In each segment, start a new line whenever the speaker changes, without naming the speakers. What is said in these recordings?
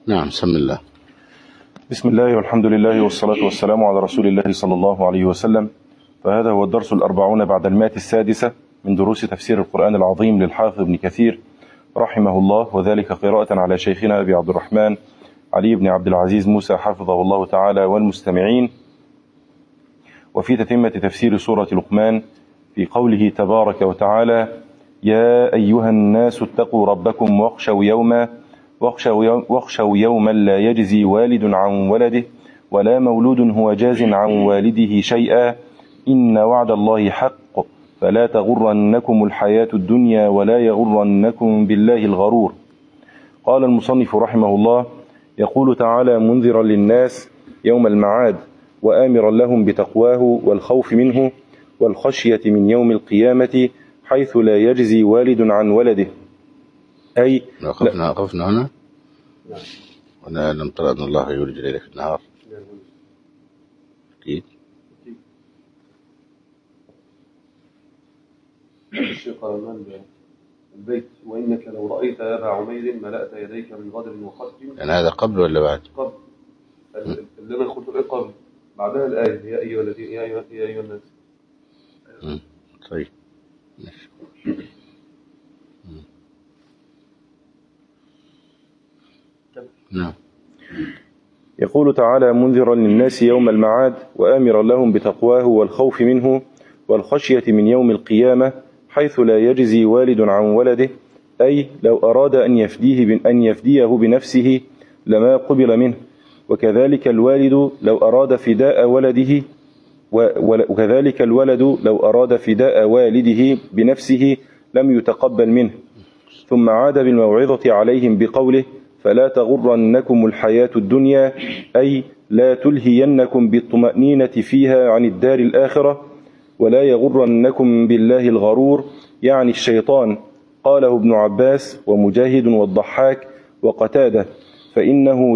نعم. بسم الله.
بسم الله والحمد لله والصلاة والسلام على رسول الله صلى الله عليه وسلم. فهذا هو الدرس 40 بعد 100 من دروس تفسير القرآن العظيم للحافظ ابن كثير رحمه الله، وذلك قراءة على شيخنا أبي عبد الرحمن علي بن عبد العزيز موسى حفظه الله تعالى والمستمعين، وفي تتمة تفسير سورة لقمان في قوله تبارك وتعالى: يا أيها الناس اتقوا ربكم واخشوا يوما لا يجزي والد عن ولده ولا مولود هو جاز عن والده شيئا إن وعد الله حق فلا تغرنكم الحياة الدنيا ولا يغرنكم بالله الغرور. قال المصنف رحمه الله: يقول تعالى منذرا للناس يوم المعاد وآمرا لهم بتقواه والخوف منه والخشية من يوم القيامة حيث لا يجزي والد عن ولده. أي
وقفنا هنا ولا لم ترى أن الله يولج الليل في النهار؟ أكيد.
الشيخ قال البيت: وإنك لو رأيت أبا عمير ملأت يديك من غدر وخطب.
يعني هذا قبل ولا بعد؟
قبل. اللي أنا قلت إيه قبل؟ بعدها الآية: يا أيها الذين يا أيها الناس.
طيب. نعم.
يقول تعالى منذرا للناس يوم المعاد وآمرا لهم بتقواه والخوف منه والخشية من يوم القيامة حيث لا يجزي والد عن ولده، أي لو أراد أن يفديه بنفسه لما قبل منه، وكذلك الوالد لو أراد فداء ولده وكذلك الولد لو أراد فداء والده بنفسه لم يتقبل منه. ثم عاد بالموعظة عليهم بقوله: فلا تغرنكم الحياة الدنيا، أي لا تلهينكم بالطمأنينة فيها عن الدار الآخرة، ولا يغرنكم بالله الغرور، يعني الشيطان. قاله ابن عباس ومجاهد والضحاك وقتادة: فإنه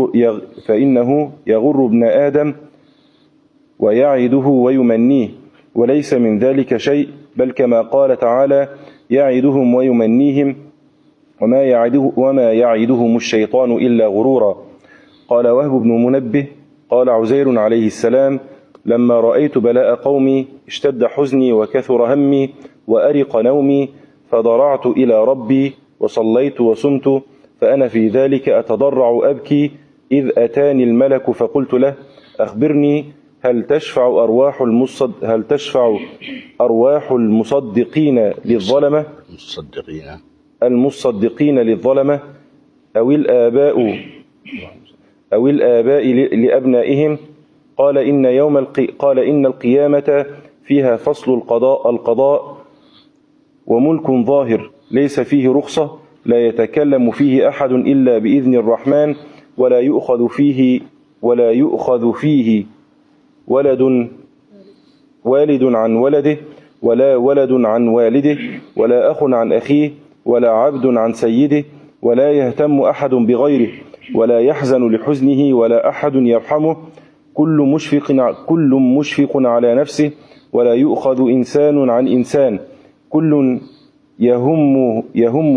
يغر ابن آدم ويعده ويمنيه، وليس من ذلك شيء، بل كما قال تعالى: يعدهم ويمنيهم وما يعدهم الشيطان إلا غرورا. قال وهب بن منبه: قال عزير عليه السلام: لما رأيت بلاء قومي اشتد حزني وكثر همي وأرق نومي، فضرعت إلى ربي وصليت وصمت، فأنا في ذلك أتضرع أبكي، إذ أتاني الملك فقلت له: أخبرني، هل تشفع أرواح المصدقين للظلمة أو الآباء لأبنائهم؟ قال إن القيامة فيها فصل القضاء وملك ظاهر ليس فيه رخصة، لا يتكلم فيه أحد إلا بإذن الرحمن، ولا يؤخذ فيه والد عن ولده، ولا ولد عن والده، ولا أخ عن أخيه، ولا عبد عن سيده، ولا يهتم أحد بغيره، ولا يحزن لحزنه، ولا أحد يرحمه، كل مشفق على نفسه، ولا يؤخذ إنسان عن إنسان، كل يهم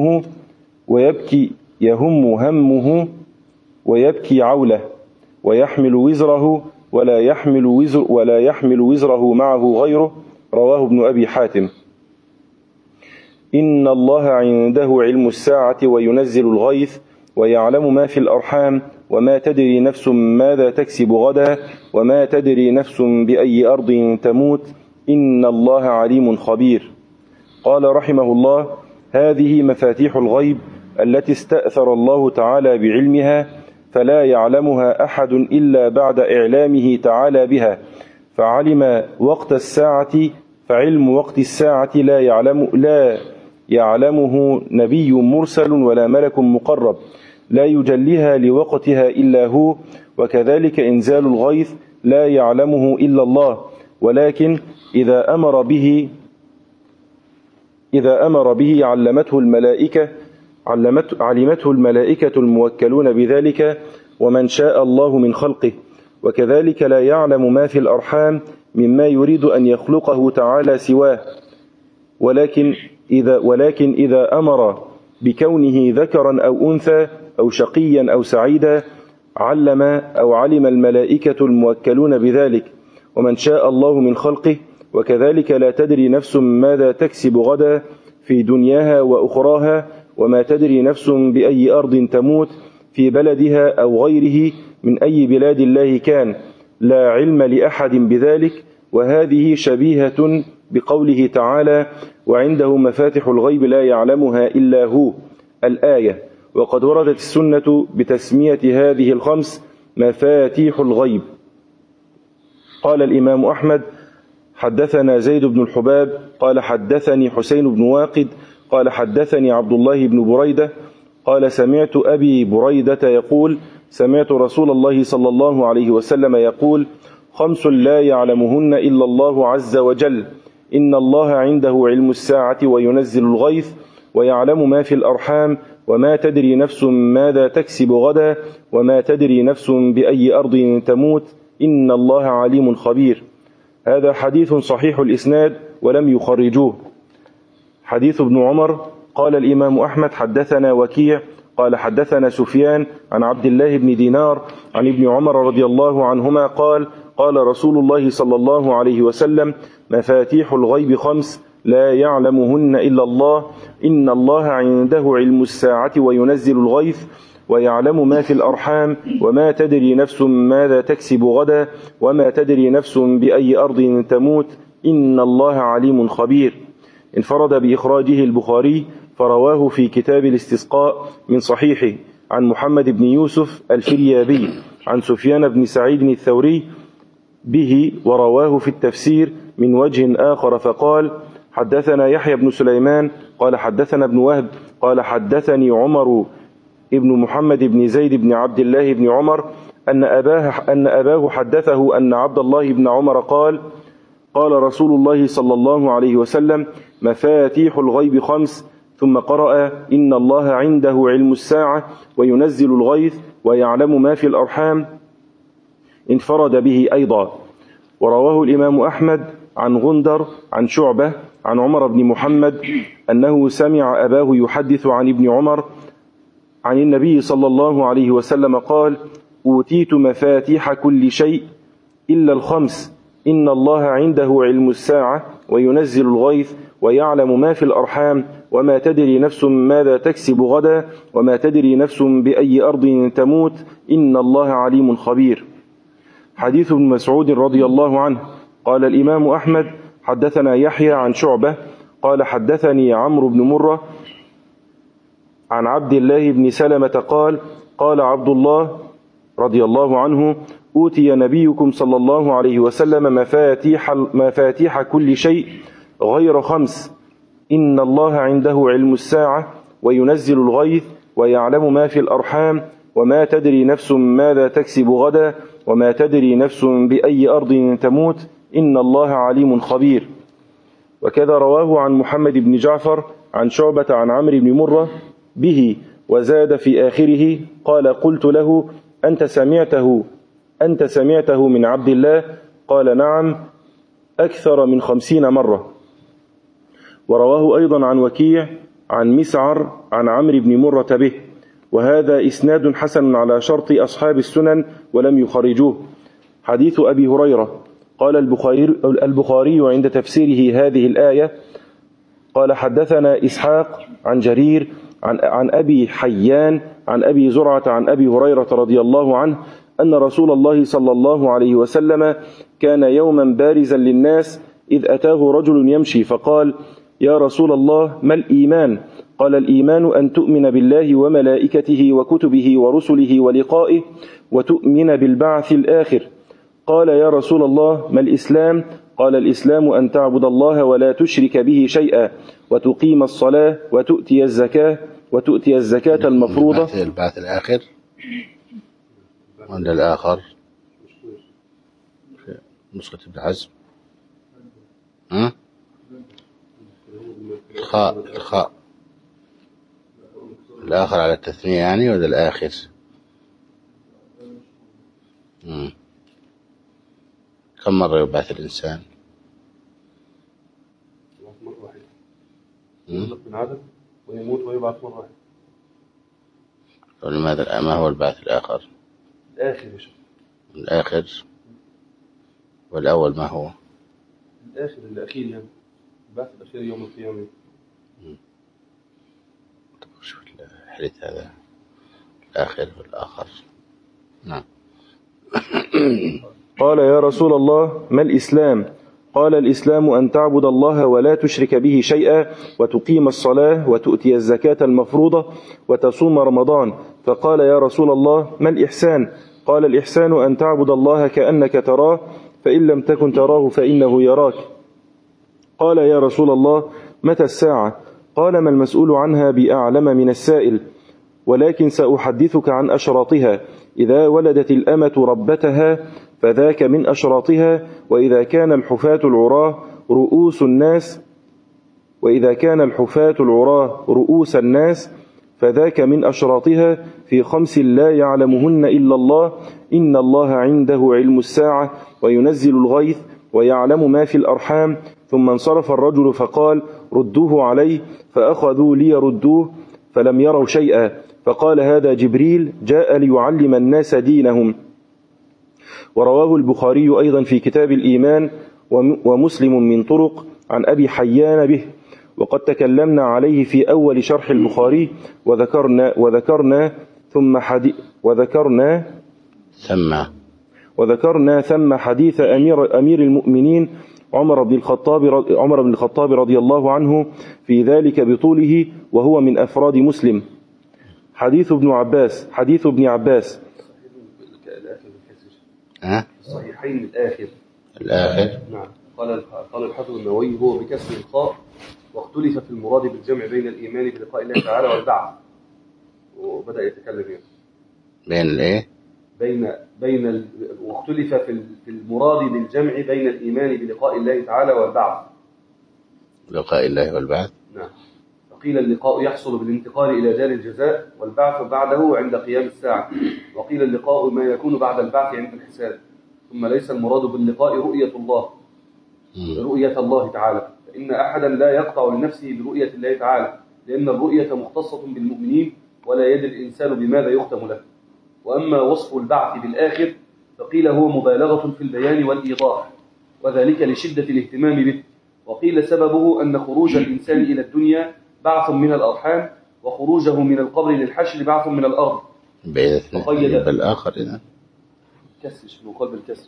همه ويبكي عوله، ويحمل وزره ولا يحمل وزره معه غيره. رواه ابن أبي حاتم. إن الله عنده علم الساعة وينزل الغيث ويعلم ما في الأرحام وما تدري نفس ماذا تكسب غدا وما تدري نفس بأي أرض تموت إن الله عليم خبير. قال رحمه الله: هذه مفاتيح الغيب التي استأثر الله تعالى بعلمها، فلا يعلمها أحد إلا بعد إعلامه تعالى بها، فعلم وقت الساعة لا يعلمه نبي مرسل ولا ملك مقرب، لا يجليها لوقتها إلا هو، وكذلك إنزال الغيث لا يعلمه إلا الله، ولكن إذا أمر به علمته الملائكة الموكلون بذلك ومن شاء الله من خلقه، وكذلك لا يعلم ما في الأرحام مما يريد أن يخلقه تعالى سواه، ولكن إذا أمر بكونه ذكرا أو أنثى أو شقيا أو سعيدا علم الملائكة الموكلون بذلك، ومن شاء الله من خلقه. وكذلك لا تدري نفس ماذا تكسب غدا في دنياها وأخراها، وما تدري نفس بأي أرض تموت، في بلدها أو غيره من أي بلاد الله كان، لا علم لأحد بذلك. وهذه شبيهة بقوله تعالى: وعنده مفاتح الغيب لا يعلمها إلا هو، الآية. وقد وردت السنة بتسمية هذه الخمس مفاتيح الغيب. قال الإمام أحمد: حدثنا زيد بن الحباب قال حدثني حسين بن واقد قال حدثني عبد الله بن بريدة قال سمعت أبي بريدة يقول: سمعت رسول الله صلى الله عليه وسلم يقول: خمس لا يعلمهن إلا الله عز وجل، إن الله عنده علم الساعة وينزل الغيث ويعلم ما في الأرحام، وما تدري نفس ماذا تكسب غدا، وما تدري نفس بأي أرض تموت، إن الله عليم خبير. هذا حديث صحيح الإسناد ولم يخرجوه. حديث ابن عمر. قال الإمام أحمد: حدثنا وكيع قال حدثنا سفيان عن عبد الله بن دينار عن ابن عمر رضي الله عنهما قال: قال رسول الله صلى الله عليه وسلم: مفاتيح الغيب خمس لا يعلمهن إلا الله، إن الله عنده علم الساعة وينزل الغيث ويعلم ما في الأرحام، وما تدري نفس ماذا تكسب غدا، وما تدري نفس بأي أرض تموت، إن الله عليم خبير. انفرد بإخراجه البخاري، فرواه في كتاب الاستسقاء من صحيحه عن محمد بن يوسف الفريابي عن سفيان بن سعيد الثوري به، ورواه في التفسير من وجه آخر فقال: حدثنا يحيى بن سليمان قال حدثنا ابن وهب قال حدثني عمر ابن محمد بن زيد بن عبد الله بن عمر أن أباه حدثه أن عبد الله بن عمر قال: قال رسول الله صلى الله عليه وسلم: مفاتيح الغيب خمس، ثم قرأ: إن الله عنده علم الساعة وينزل الغيث ويعلم ما في الأرحام. انفرد به أيضا. ورواه الإمام أحمد عن غندر عن شعبة عن عمر بن محمد أنه سمع أباه يحدث عن ابن عمر عن النبي صلى الله عليه وسلم قال: أوتيت مفاتيح كل شيء إلا الخمس، إن الله عنده علم الساعة وينزل الغيث ويعلم ما في الأرحام، وما تدري نفس ماذا تكسب غدا، وما تدري نفس بأي أرض تموت، إن الله عليم خبير. حديث ابن مسعود رضي الله عنه. قال الإمام أحمد: حدثنا يحيى عن شعبة قال حدثني عمرو بن مرة عن عبد الله بن سلمة قال: قال عبد الله رضي الله عنه: أوتي نبيكم صلى الله عليه وسلم مفاتيح كل شيء غير خمس، إن الله عنده علم الساعة وينزل الغيث ويعلم ما في الأرحام، وما تدري نفس ماذا تكسب غدا، وما تدري نفس بأي أرض تموت، إن الله عليم خبير. وكذا رواه عن محمد بن جعفر عن شعبة عن عمرو بن مرة به، وزاد في آخره: قال: قلت له: أنت سمعته من عبد الله؟ قال: نعم، أكثر من 50 مرة. ورواه أيضا عن وكيع عن مسعر عن عمرو بن مرة به، وهذا إسناد حسن على شرط أصحاب السنن ولم يخرجوه. حديث أبي هريرة. قال البخاري عند تفسيره هذه الآية: قال حدثنا إسحاق عن جرير عن أبي حيان عن أبي زرعة عن أبي هريرة رضي الله عنه أن رسول الله صلى الله عليه وسلم كان يوما بارزا للناس إذ أتاه رجل يمشي فقال: يا رسول الله، ما الإيمان؟ قال: الإيمان أن تؤمن بالله وملائكته وكتبه ورسله ولقائه، وتؤمن بالبعث الآخر. قال: يا رسول الله، ما الإسلام؟ قال: الإسلام أن تعبد الله ولا تشرك به شيئا، وتقيم الصلاة وتؤتي الزكاة المفروضة.
البعث الآخر وعند الآخر في نسخة ابن حزم. الخاء الآخر على التثنية يعني، ولا الآخر؟ كم مرة يبعث الإنسان؟
مرة واحدة. يخلق من عدم ويموت ويبعث مرة واحدة.
ولماذا ما هو البعث الآخر؟
الآخر يا شيخ.
الآخر. والأول ما هو؟
الآخر الأخير يعني، البعث الأخير يوم القيامة.
شوف الحديث هذا الآخر والآخر. نعم.
قال يا رسول الله ما الإسلام؟ قال الإسلام أن تعبد الله ولا تشرك به شيئا وتقيم الصلاة وتؤتي الزكاة المفروضة وتصوم رمضان. فقال يا رسول الله ما الإحسان؟ قال الإحسان أن تعبد الله كأنك تراه فإن لم تكن تراه فإنه يراك. قال يا رسول الله متى الساعة؟ قال ما المسؤول عنها بأعلم من السائل، ولكن سأحدثك عن أشراطها. إذا ولدت الأمة ربتها فذاك من أشراطها، وإذا كان الحفاة العراة رؤوس الناس فذاك من أشراطها في 5 لا يعلمهن إلا الله. إن الله عنده علم الساعة وينزل الغيث ويعلم ما في الأرحام. ثم انصرف الرجل فقال ردوه عليه، فأخذوا ليردوه فلم يروا شيئا، فقال هذا جبريل جاء ليعلم الناس دينهم. ورواه البخاري أيضا في كتاب الإيمان ومسلم من طرق عن أبي حيان به، وقد تكلمنا عليه في أول شرح البخاري وذكرنا ثم حديث أمير المؤمنين عمر بن الخطاب رضي الله عنه في ذلك بطوله، وهو من أفراد مسلم. حديث ابن عباس
الصحيحين الآخر. نعم. قال الحافظ النووي هو بكسر الخاء، واختلف في المراد بالجمع بين الإيمان بلقاء الله تعالى والبعث. وبدأ يتكلم يعني
بين الايه؟
واختلف في المراد بالجمع بين الإيمان بلقاء الله تعالى والبعث.
لقاء الله والبعث.
نعم. فقيل اللقاء يحصل بالانتقال إلى دار الجزاء، والبعث بعده عند قيام الساعة. وقيل اللقاء ما يكون بعد البعث عند الحساب. ثم ليس المراد باللقاء رؤية الله تعالى، فإن أحدا لا يقطع لنفسه برؤية الله تعالى، لأن الرؤية مختصة بالمؤمنين ولا يدري الإنسان بماذا يختم له. وأما وصف البعث بالآخر فقيل هو مبالغة في البيان والإيضاح، وذلك لشدة الاهتمام به. وقيل سببه أن خروج الإنسان إلى الدنيا بعث من الأرحام، وخروجه من القبر للحشر بعث من الأرض.
بالآخر إذا
كسر من قلب الكسر.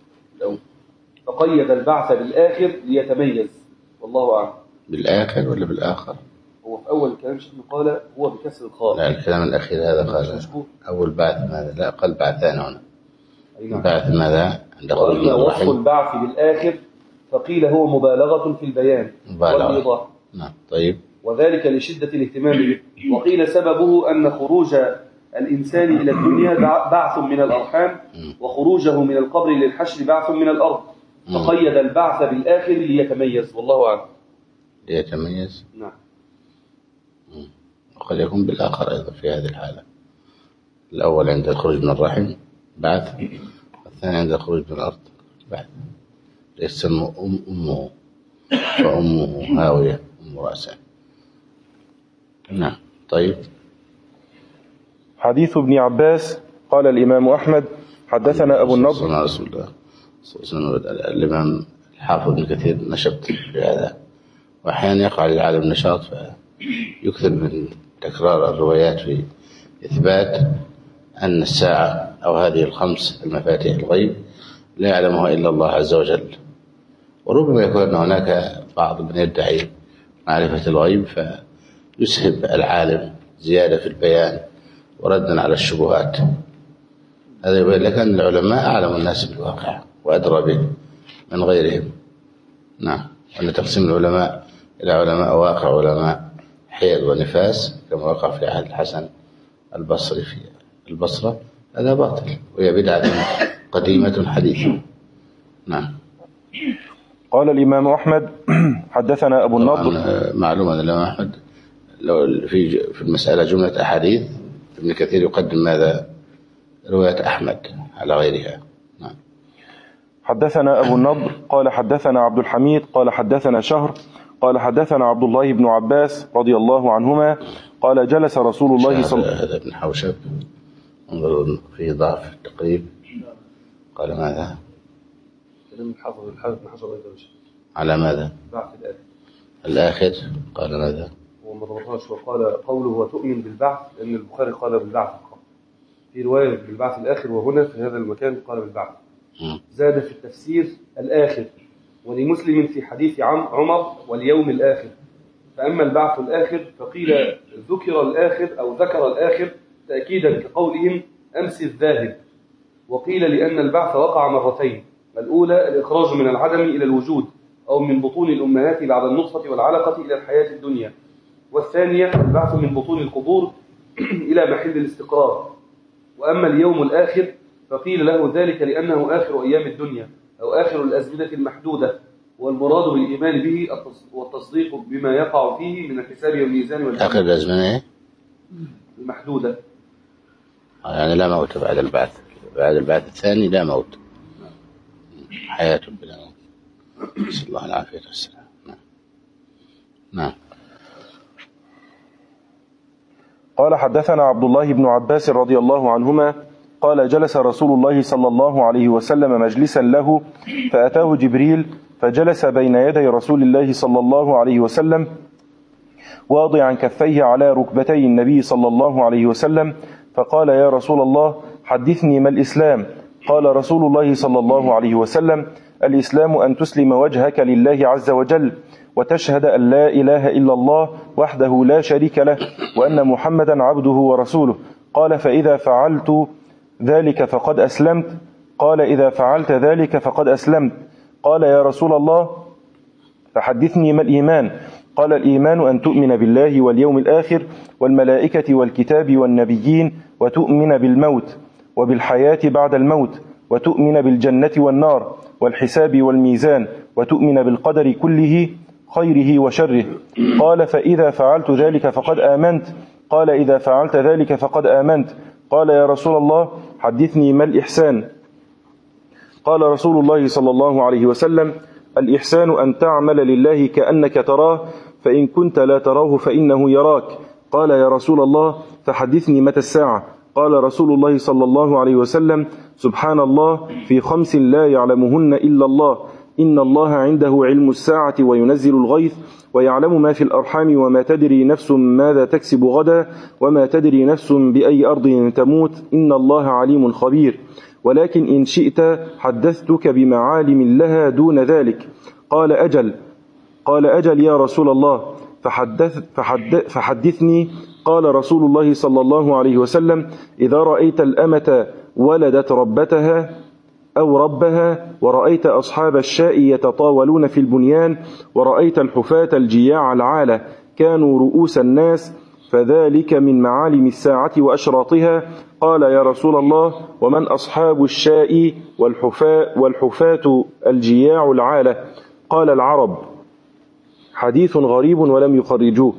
فقيد البعث بالآخر ليتميز، والله أعلم.
بالآخر ولا بالآخر؟
هو في أول الكلام شيخنا قال هو بكسر الخاء.
لا، الكلام الأخير هذا قال أول بعث ماذا؟ لا، قال بعثان هنا.
نعم.
بعث ماذا؟
وأما وصف البعث بالآخر فقيل هو مبالغة في البيان والإيضاح.
نعم. طيب.
وذلك لشدة الاهتمام به. وقيل سببه أن خروج الإنسان إلى الدنيا بعث من الأرحام، وخروجه من القبر للحشر بعث من الأرض. فقيد البعث بالآخر ليتميز، والله أعلم.
ليتميز.
نعم.
وقد يكون بالآخر أيضا في هذه الحالة. الأول عند الخروج من الرحم بعث، والثاني عند الخروج من الأرض بعث. يسمى أمه، وأمه هاوية، أم رأسه. نعم. طيب.
حديث ابن عباس. قال الإمام أحمد حدثنا أبو النضر.
صلى رسول الله الإمام الحافظ ابن كثير نشط في هذا، وأحيانا يقع للعالم نشاط فيكثر من تكرار الروايات في إثبات أن الساعة أو هذه ال5 المفاتيح الغيب لا يعلمها إلا الله عز وجل. وربما يكون هناك بعض من يدعي معرفة الغيب فيسهب العالم زيادة في البيان وردا على الشبهات. هذا يبين لك أن العلماء أعلم الناس بالواقع وأدرى به من غيرهم. نعم. أن تقسيم العلماء إلى علماء واقع وعلماء حيض ونفاس كما وقع في عهد الحسن البصري في البصرة هذا باطل، وهي بدعة قديمة حديثة. نعم.
قال الإمام أحمد حدثنا أبو النضر.
معلومة أن الإمام أحمد لو في المسألة جملة أحاديث ابن كثير يقدم ماذا؟ رواية أحمد على غيرها. نعم.
حدثنا أبو النضر قال حدثنا عبد الحميد قال حدثنا شهر قال حدثنا عبد الله بن عباس رضي الله عنهما قال جلس رسول الله
هذا ابن حوشب انظروا في ضعف التقريب. قال ماذا؟
كلام الحافظ بن حجر أيضا
على ماذا؟
بعث
الآخر قال ماذا؟
وما ضبطناش. وقال قوله وتؤمن بالبعث لأن البخاري قال بالبعث فقط، في رواية بالبعث الآخر، وهنا في هذا المكان قال بالبعث. زاد في التفسير الآخر، ولمسلم في حديث عمر واليوم الآخر. فأما البعث الآخر فقيل ذكر الآخر أو ذكر الآخر تأكيدا كقولهم أمس الذاهب، وقيل لأن البعث وقع مرتين، الأولى الإخراج من العدم إلى الوجود أو من بطون الأمهات بعد النطفة والعلقة إلى الحياة الدنيا، والثانية البعث من بطون القبور إلى محل الاستقرار. وأما اليوم الآخر فقيل له ذلك لأنه آخر أيام الدنيا أو آخر الأزمنة المحدودة، والمراد بالإيمان به والتصديق بما يقع فيه من الحساب والميزان والأمن.
آخر الأزمنة
المحدودة
يعني لا موت بعد البعث، بعد البعث الثاني لا موت، حياة بلا موت. نسأل الله العافية والسلام. نعم.
قال حدثنا عبد الله بن عباس رضي الله عنهما قال جلس رسول الله صلى الله عليه وسلم مجلسا له فأتاه جبريل فجلس بين يدي رسول الله صلى الله عليه وسلم واضعا كفيه على ركبتي النبي صلى الله عليه وسلم، فقال يا رسول الله حدثني ما الإسلام؟ قال رسول الله صلى الله عليه وسلم الإسلام أن تسلم وجهك لله عز وجل وتشهد أن لا إله إلا الله وحده لا شريك له وأن محمدا عبده ورسوله. قال فإذا فعلت ذلك فقد أسلمت؟ قال إذا فعلت ذلك فقد أسلمت. قال يا رسول الله فحدثني ما الإيمان؟ قال الإيمان أن تؤمن بالله واليوم الآخر والملائكة والكتاب والنبيين وتؤمن بالموت وبالحياة بعد الموت وتؤمن بالجنة والنار والحساب والميزان وتؤمن بالقدر كله خيره وشره. قال فإذا فعلت ذلك فقد آمنت؟ قال إذا فعلت ذلك فقد آمنت. قال يا رسول الله حدثني ما الإحسان؟ قال رسول الله صلى الله عليه وسلم الإحسان أن تعمل لله كأنك تراه فإن كنت لا تراه فإنه يراك. قال يا رسول الله فحدثني متى الساعة؟ قال رسول الله صلى الله عليه وسلم سبحان الله في 5 لا يعلمهن إلا الله، إن الله عنده علم الساعة وينزل الغيث ويعلم ما في الأرحام وما تدري نفس ماذا تكسب غدا وما تدري نفس بأي أرض تموت، إن الله عليم خبير. ولكن إن شئت حدثتك بمعالم لها دون ذلك. قال أجل يا رسول الله فحدثني. قال رسول الله صلى الله عليه وسلم إذا رأيت الأمة ولدت ربتها أو ربها ورأيت أصحاب الشاء يتطاولون في البنيان ورأيت الحفاة الجياع العالة كانوا رؤوس الناس فذلك من معالم الساعة وأشراطها. قال يا رسول الله ومن أصحاب الشاء والحفاة الجياع العالة؟ قال العرب. حديث غريب ولم يخرجوه.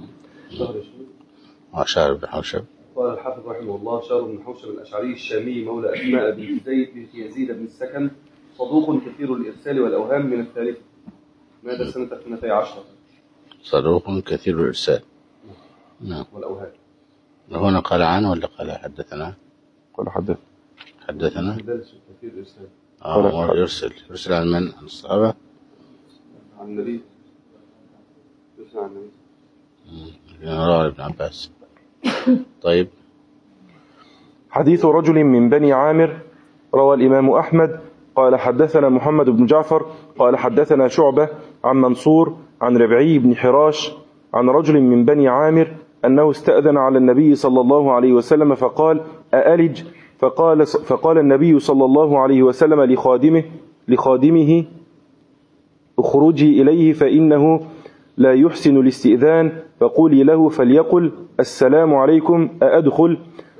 شهر بن حوشب.
قال الحافظ رحمه الله شهر بن حوشب الأشعري الشامي مولى أسماء بنت زيد بنت يزيد بن السكن، صدوق كثير الإرسال والأوهام، من الثالثة، مات سنة 12.
صدوق كثير الإرسال نعم
والأوهام.
هنا قال عنه ولا قال حدثنا؟
قال
حدثنا
كثير الإرسال.
يرسل عن من؟ عن الصحابة؟
عن النبي. يرسل عن النبي.
رواه ابن عباس. طيب.
حديث رجل من بني عامر روى الإمام أحمد قال حدثنا محمد بن جعفر قال حدثنا شعبة عن منصور عن ربعي بن حراش عن رجل من بني عامر أنه استأذن على النبي صلى الله عليه وسلم فقال أألج؟ فقال النبي صلى الله عليه وسلم لخادمه اخرجي إليه فإنه لا يحسن الاستئذان فقولي له فليقل السلام عليكم أأدخل؟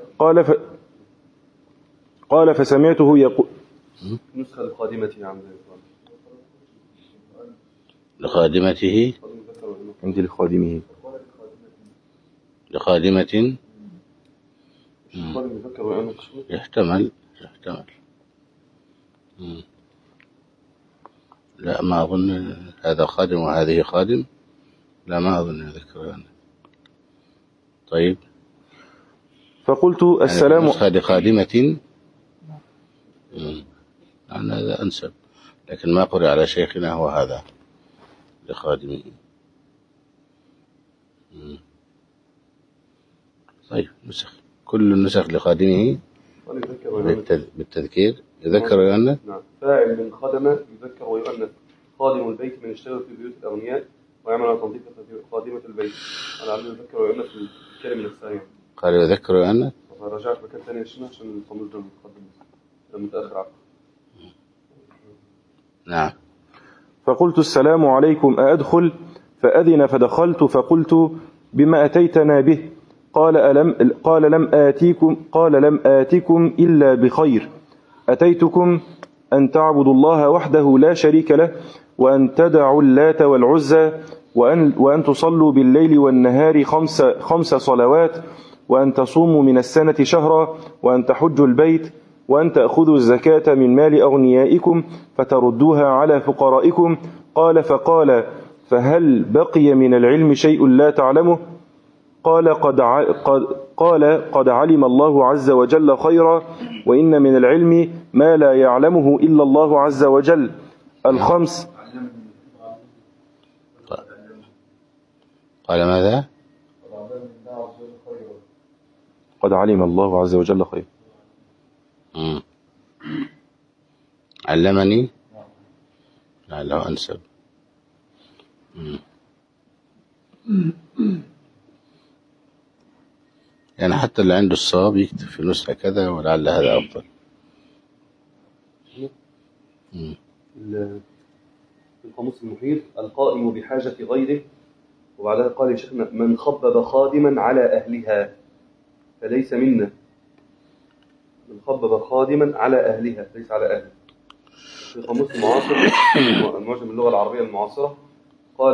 قال فسمعته يقول
نسخة لخادمته عن ذلك.
لخادمته
عندي لخادمه
لخادمة يحتمل لا ما أظن هذا خادم وهذه خادم، لا ما أظن ذكر. طيب.
فقلت السلام
يعني لخادمة، هذا أنسب، لكن ما قرأ على شيخنا هو هذا لخادمه. طيب نسخ، كل النسخ لخادمه بالتذكير، يذكر ويؤنث.
نعم. فاعل من خدم يذكر ويؤنث. خادم البيت من اشتغل في بيوت الأغنياء ويعمل على تنظيف خادمة البيت. أنا عم يذكر ويؤنث في الكلمة الثانية.
قال يذكر ويؤنث.
رجعت مكان ثاني عشان التمريض المتقدم المتأخر.
نعم.
فقلت السلام عليكم أأدخل؟ فأذن فدخلت فقلت بما أتيتنا به؟ قال لم آتكم إلا بخير، أتيتكم أن تعبدوا الله وحده لا شريك له، وأن تدعوا اللات والعزى، وأن تصلوا بالليل والنهار 5 صلوات، وأن تصوموا من السنة شهرا، وأن تحجوا البيت، وأن تأخذوا الزكاة من مال أغنيائكم فتردوها على فقرائكم. فقال فهل بقي من العلم شيء لا تعلمه؟ قال قد علم الله عز وجل خيرا، وإن من العلم ما لا يعلمه إلا الله عز وجل. الخمس.
قال ماذا؟
قد علم الله عز وجل خيرا.
علمني لعله أنسب. يعني حتى اللي عنده الصواب يكتب في نسخة كذا، ولعل هذا أفضل.
في القاموس المحيط القائم بحاجة غيره، وبعدها قال يا شيخنا من خبب خادما على أهلها فليس منا. من خبب خادما على أهلها ليس على أهله. في القاموس المعاصر المعجم اللغة العربية المعاصرة قال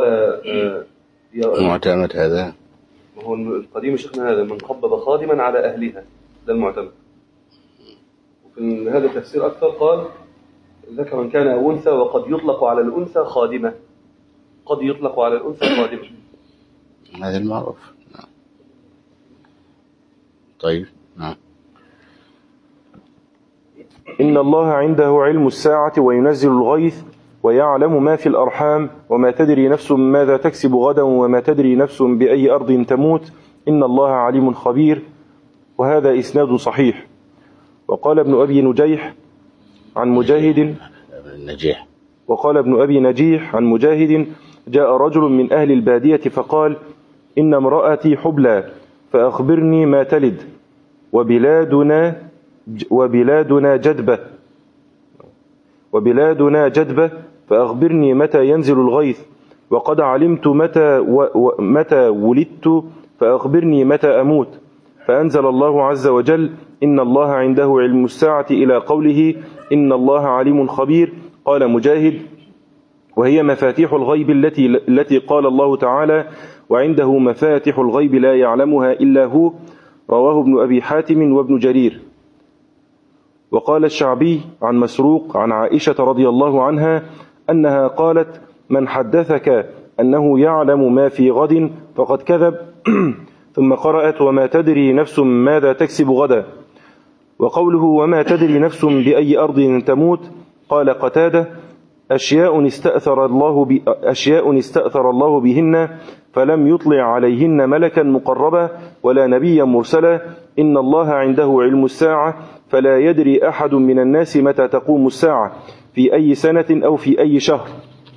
معتمد هذا،
ما هو القديم يا شيخنا هذا من خبب خادما على أهلها، ده المعتمد. وفي هذا التفسير أكثر قال ذكرا كان أو أنثى، وقد يطلق على الأنثى خادمة. قد يطلق على الأنثى خادمة،
هذا المعروف. نعم. طيب. نعم.
إن الله عنده علم الساعة وينزل الغيث ويعلم ما في الأرحام وما تدري نفس ماذا تكسب غدا وما تدري نفس بأي أرض تموت إن الله عليم خبير. وهذا إسناد صحيح. وقال ابن أبي نجيح عن مجاهد وقال ابن أبي نجيح عن مجاهد جاء رجل من أهل البادية فقال إن امرأتي حبلى فأخبرني ما تلد، وبلادنا جدبة فأخبرني متى ينزل الغيث، وقد علمت متى ولدت فأخبرني متى أموت. فأنزل الله عز وجل إن الله عنده علم الساعة إلى قوله إن الله عليم خبير. قال مجاهد وهي مفاتيح الغيب التي قال الله تعالى وعنده مفاتيح الغيب لا يعلمها إلا هو. رواه ابن أبي حاتم وابن جرير. وقال الشعبي عن مسروق عن عائشة رضي الله عنها أنها قالت من حدثك أنه يعلم ما في غد فقد كذب. ثم قرأت وما تدري نفس ماذا تكسب غدا. وقوله وما تدري نفس بأي أرض تموت قال قتادة أشياء استأثر الله بهن فلم يطلع عليهن ملكا مقربا ولا نبيا مرسلا. إن الله عنده علم الساعة فلا يدري أحد من الناس متى تقوم الساعة في أي سنة أو في أي شهر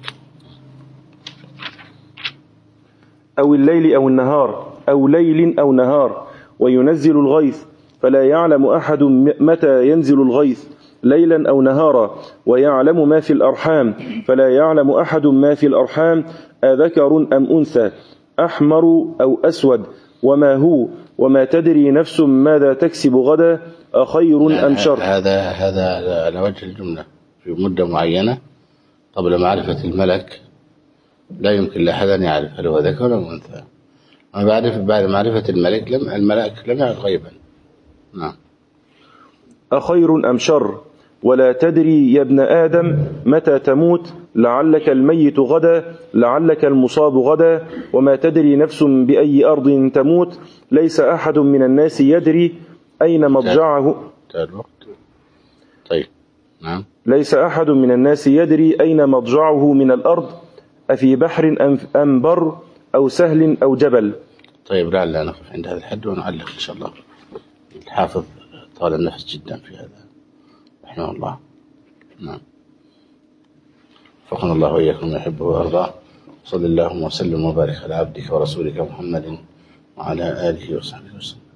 أو الليل أو النهار أو ليل أو نهار. وينزل الغيث فلا يعلم أحد متى ينزل الغيث ليلا أو نهارا. ويعلم ما في الأرحام فلا يعلم أحد ما في الأرحام أذكر أم أنثى أحمر أو أسود وما هو وما تدري نفس ماذا تكسب غدا أخير أم شر.
هذا على وجه الجملة في مدة معينة قبل معرفة الملك لا يمكن لأحد أن يعرف هل هو ذكر أم أنثى. بعد معرفة الملك لم يعرف غيبا. نعم.
أخير أم شر ولا تدري يا ابن آدم متى تموت، لعلك الميت غدا، لعلك المصاب غدا، وما تدري نفس بأي أرض تموت. ليس أحد من الناس يدري أين مضجعه.
طيب نعم.
ليس أحد من الناس يدري أين مضجعه من الأرض، أفي بحر أم بر أو سهل أو جبل.
طيب لعل نقف عند هذا الحد ونعلق إن شاء الله. الحافظ طال النفس جدا في هذا رحمه الله. نعم. وفقنا الله وإياكم يحبه ويرضاه. صلى الله وسلم وبارك على عبدك ورسولك محمد وعلى آله وصحبه وسلم.